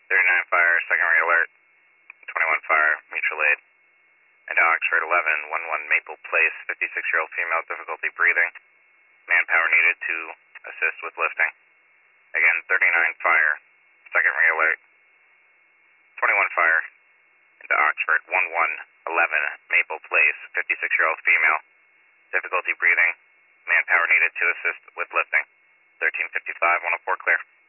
39 fire, second rate alert. 21 fire, mutual aid. And Oxford 11, 11 Maple Place, 56-year-old female, difficulty breathing. Manpower needed to assist with lifting. Again, 39 fire, second rate alert. 21 fire, into Oxford 1111 Maple Place, 56-year-old female, difficulty breathing. Manpower needed to assist with lifting. 1355, 104 clear.